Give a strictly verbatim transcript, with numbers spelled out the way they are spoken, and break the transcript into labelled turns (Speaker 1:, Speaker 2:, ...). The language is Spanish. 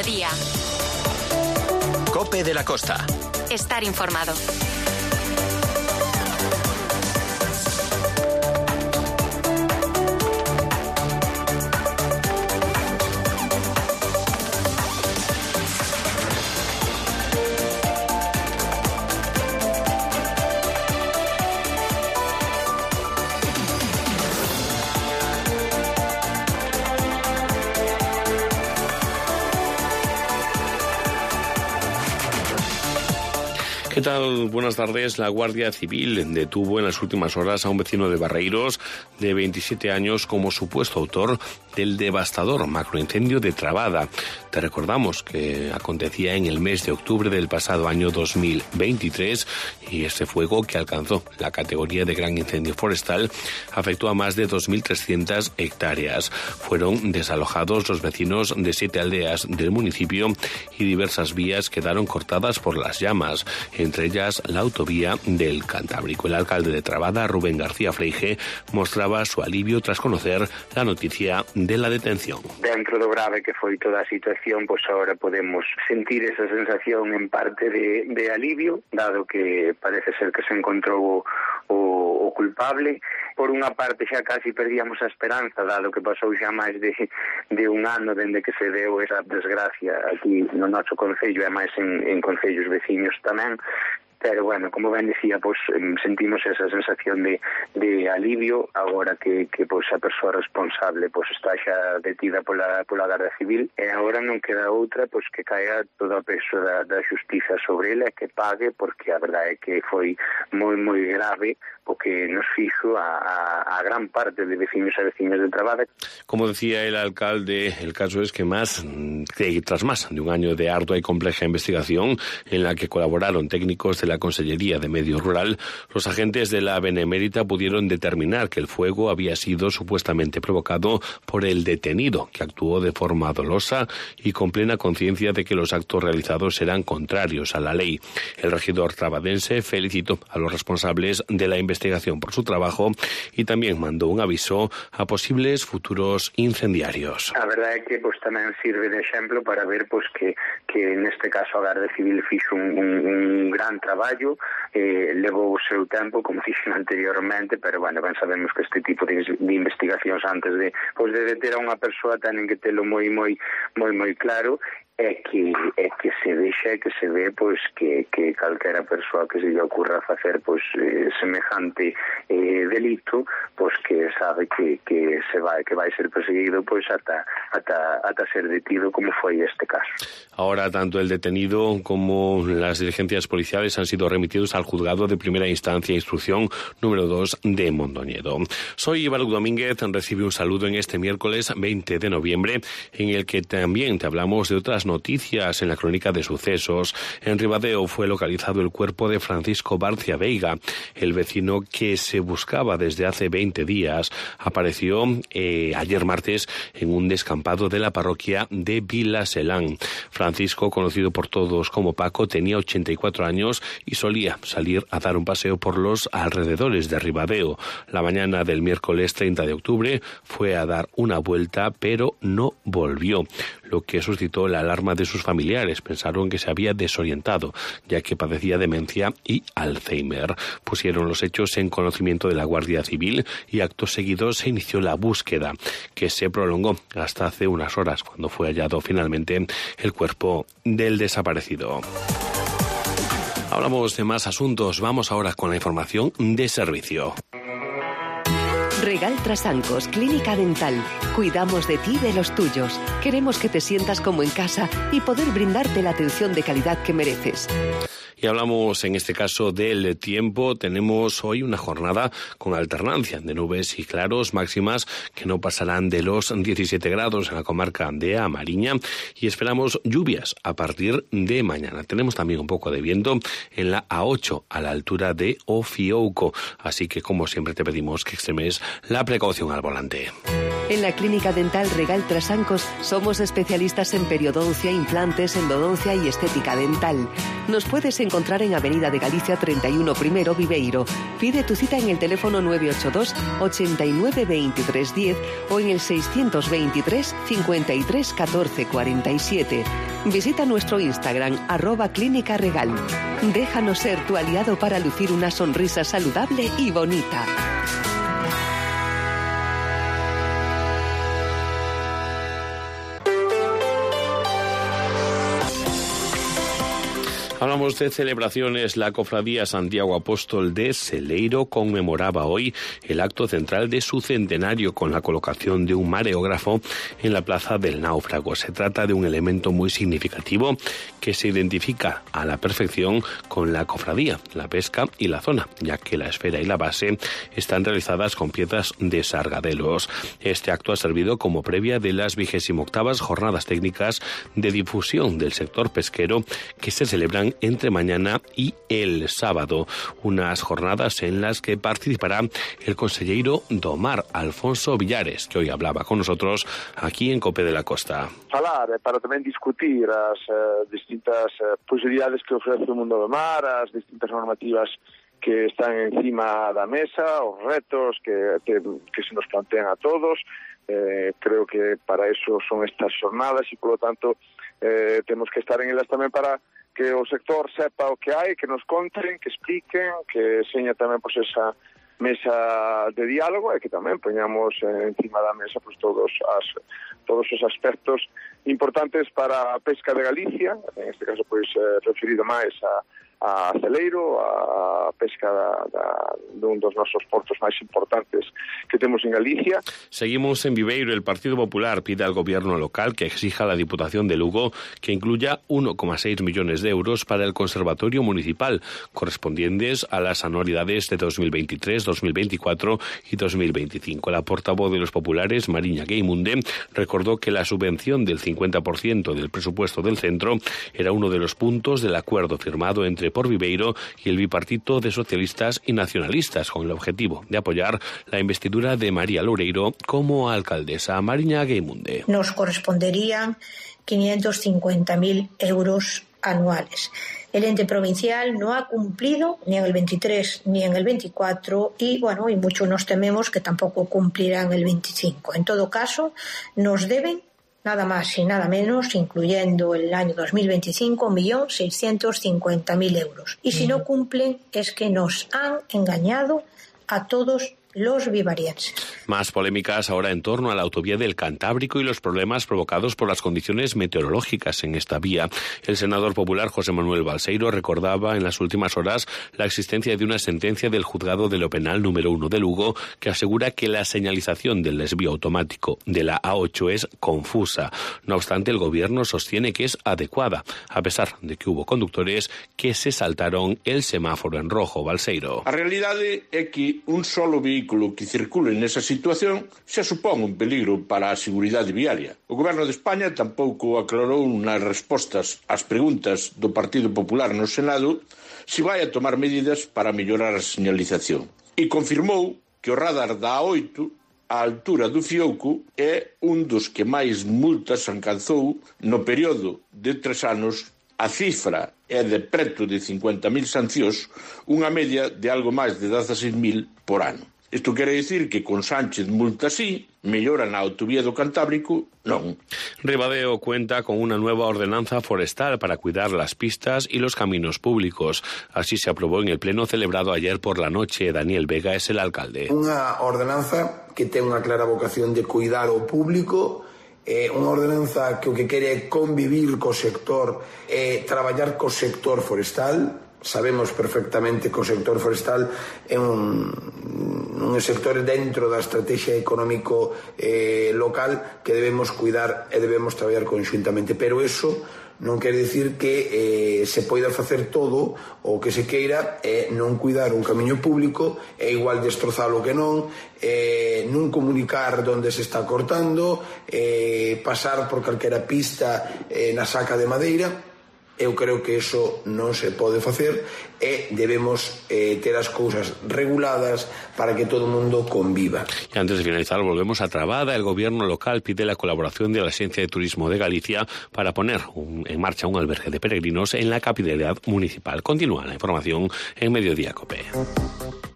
Speaker 1: mediodía.
Speaker 2: COPE de la Costa.
Speaker 1: Estar informado.
Speaker 3: ¿Qué tal? Buenas tardes. La Guardia Civil detuvo en las últimas horas a un vecino de Barreiros de veintisiete años como supuesto autor del devastador macroincendio de Trabada. Te recordamos que acontecía en el mes de octubre del pasado año dos mil veintitrés y este fuego, que alcanzó la categoría de gran incendio forestal, afectó a más de dos mil trescientas hectáreas. Fueron desalojados los vecinos de siete aldeas del municipio y diversas vías quedaron cortadas por las llamas, entre ellas la autovía del Cantábrico. El alcalde de Trabada, Rubén García Freige, mostraba su alivio tras conocer la noticia de la detención.
Speaker 4: Dentro do grave que foi toda a situación, pois agora podemos sentir esa sensación en parte de, de alivio, dado que parece ser que se encontrou o, o culpable. Por unha parte xa casi perdíamos a esperanza, dado que pasou xa máis de, de un ano dende que se deu esa desgracia aquí no noso concello e máis en, en concellos veciños tamén. Pero, bueno, como ben decía, pues, sentimos esa sensación de, de alivio agora que, que pues, a persoa responsable pues, está xa detida pola, pola Garda Civil e agora non queda outra pues, que caia todo o peso da, da xustiza sobre ele e que pague, porque a verdade é que foi moi, moi grave o que nos fixo a, a, a gran parte de vecinos e vecinas de Trabada.
Speaker 3: Como decía el alcalde, el caso es que más, que tras más de un año de ardua y compleja investigación en la que colaboraron técnicos de la Consellería de Medio Rural, los agentes de la Benemérita pudieron determinar que el fuego había sido supuestamente provocado por el detenido, que actuó de forma dolosa y con plena conciencia de que los actos realizados eran contrarios a la ley. El regidor trabadense felicitó a los responsables de la investigación por su trabajo y también mandó un aviso a posibles futuros incendiarios.
Speaker 4: A verdade é que pues, tamén sirve de exemplo para ver pues, que, que neste caso a Garda Civil fixo un, un, un gran traballo, eh, levou o seu tempo, como fixen anteriormente, pero, bueno, ben sabemos que este tipo de, de investigacións antes de, pues, de deter a unha persoa tenen que telo moi, moi, moi, moi claro, é que, é que se deixa que se ve pois que, que calquera persoa que se lle ocurra facer pois eh, semejante eh, delito, pois que sabe que, que se vai que vai ser perseguido pois ata, ata, ata ser detido, como foi este caso.
Speaker 3: Ahora tanto el detenido como las diligencias policiales han sido remitidos al juzgado de primera instancia e instrucción número dos de Mondoñedo. Soy Ibaruk Domínguez, recibe un saludo en este miércoles veinte de noviembre, en el que también te hablamos de otras noticias en la crónica de sucesos. En Ribadeo fue localizado el cuerpo de Francisco Barcia Veiga, el vecino que se buscaba desde hace veinte días. Apareció eh, ayer martes en un descampado de la parroquia de Vilaselán. Francisco, conocido por todos como Paco, tenía ochenta y cuatro años y solía salir a dar un paseo por los alrededores de Ribadeo. La mañana del miércoles treinta de octubre fue a dar una vuelta, pero no volvió, lo que suscitó la alarma de sus familiares. Pensaron que se había desorientado, ya que padecía demencia y Alzheimer. Pusieron los hechos en conocimiento de la Guardia Civil y acto seguido se inició la búsqueda, que se prolongó hasta hace unas horas, cuando fue hallado finalmente el cuerpo del desaparecido. Hablamos de más asuntos. Vamos ahora con la información de servicio.
Speaker 5: Regal Trasancos, Clínica Dental. Cuidamos de ti y de los tuyos. Queremos que te sientas como en casa y poder brindarte la atención de calidad que mereces.
Speaker 3: Y hablamos en este caso del tiempo. Tenemos hoy una jornada con alternancia de nubes y claros, máximas que no pasarán de los diecisiete grados en la comarca de A Mariña, y esperamos lluvias a partir de mañana. Tenemos también un poco de viento en la A ocho a la altura de Ofiouco, así que como siempre te pedimos que extremes la precaución al volante.
Speaker 5: En la Clínica Dental Regal Trasancos somos especialistas en periodoncia, implantes, endodoncia y estética dental. Nos puedes encontrar encontrar en Avenida de Galicia treinta y uno Primero, Viveiro. Pide tu cita en el teléfono nueve ocho dos, ochenta y nueve, veintitrés diez o en el seiscientos veintitrés, cincuenta y tres, catorce, cuarenta y siete. Visita nuestro Instagram, arroba Clínica Regal. Déjanos ser tu aliado para lucir una sonrisa saludable y bonita.
Speaker 3: Hablamos de celebraciones. La Cofradía Santiago Apóstol de Celeiro conmemoraba hoy el acto central de su centenario con la colocación de un mareógrafo en la Plaza del Náufrago. Se trata de un elemento muy significativo que se identifica a la perfección con la cofradía, la pesca y la zona, ya que la esfera y la base están realizadas con piezas de sargadelos. Este acto ha servido como previa de las vigésimo octavas jornadas técnicas de difusión del sector pesquero que se celebran entre mañana y el sábado, unas jornadas en las que participará el conselleiro do Mar, Alfonso Villares, que hoy hablaba con nosotros aquí en COPE de la Costa.
Speaker 1: Falar para tamén discutir as uh, distintas uh, posibilidades que ofrece o mundo do mar, as distintas normativas que están encima da mesa, os retos que, que, que se nos plantean a todos. Eh, creo que para eso son estas jornadas e, polo tanto, eh, temos que estar en elas tamén para que o sector sepa o que hai, que nos conten, que expliquen, que seña tamén pois, esa mesa de diálogo e que tamén poñamos eh, encima da mesa pois, todos, as, todos os aspectos importantes para a pesca de Galicia, en este caso pois eh, referido máis a a Celeiro, a pesca da, da, dun dos nosos portos máis importantes que temos en Galicia.
Speaker 3: Seguimos en Viveiro. El Partido Popular pide al gobierno local que exija a la Diputación de Lugo que incluya uno coma seis millones de euros para el Conservatorio Municipal, correspondientes a las anualidades de dos mil veintitrés, dos mil veinticuatro y dos mil veinticinco. La portavoz de los populares, Mariña Geimunde, recordó que la subvención del cincuenta por ciento del presupuesto del centro era uno de los puntos del acuerdo firmado entre por Viveiro y el bipartito de socialistas y nacionalistas, con el objetivo de apoyar la investidura de María Loureiro como alcaldesa. Mariña Geimunde.
Speaker 2: Nos corresponderían quinientos cincuenta mil euros anuales. El ente provincial no ha cumplido ni en el veintitrés ni en el veinticuatro y, bueno, y mucho nos tememos que tampoco cumplirá en el veinticinco. En todo caso, nos deben nada más y nada menos, incluyendo el año dos mil veinticinco, un millón seiscientos cincuenta mil euros. Y si no cumplen, es que nos han engañado a todos los vivarienses.
Speaker 3: Más polémicas ahora en torno a la autovía del Cantábrico y los problemas provocados por las condiciones meteorológicas en esta vía. El senador popular José Manuel Balseiro recordaba en las últimas horas la existencia de una sentencia del juzgado de lo penal número uno de Lugo que asegura que la señalización del desvío automático de la A ocho es confusa. No obstante, el gobierno sostiene que es adecuada, a pesar de que hubo conductores que se saltaron el semáforo en rojo. Balseiro.
Speaker 6: A realidade é que un solo vehículo que circule nesa situación xa supón un peligro para a seguridade viaria. O Goberno de España tampouco aclarou nas respostas ás preguntas do Partido Popular no Senado se vai a tomar medidas para mellorar a señalización. E confirmou que o radar da A oito a altura do Fiouco é un dos que máis multas alcanzou no período de tres anos. A cifra é de preto de cincuenta mil sancións, unha media de algo máis de dezaseis mil por ano. Isto quere dicir que con Sánchez multa sí, mellora na autovía do Cantábrico, non.
Speaker 3: Ribadeo cuenta con una nueva ordenanza forestal para cuidar las pistas y los caminos públicos. Así se aprobó en el pleno celebrado ayer por la noche. Daniel Vega es el alcalde.
Speaker 7: Unha ordenanza que ten unha clara vocación de cuidar o público, eh, unha ordenanza que o que quere é convivir co sector e eh, traballar co sector forestal. Sabemos perfectamente que o sector forestal é un, un sector dentro da estrategia económico eh, local que debemos cuidar e debemos traballar conxuntamente, pero eso non quere dicir que eh, se poida facer todo o que se queira é eh, non cuidar un camiño público, é igual destrozalo que non, eh, non comunicar onde se está cortando, eh, pasar por calquera pista eh, na saca de madeira. Eu creo que iso non se pode facer e debemos eh, ter as cousas reguladas para que todo o mundo conviva.
Speaker 3: Y antes de finalizar, volvemos a Trabada. El gobierno local pide la colaboración de la Agencia de Turismo de Galicia para poner un, en marcha un albergue de peregrinos en la capitalidad municipal. Continúa la información en Mediodía COPE.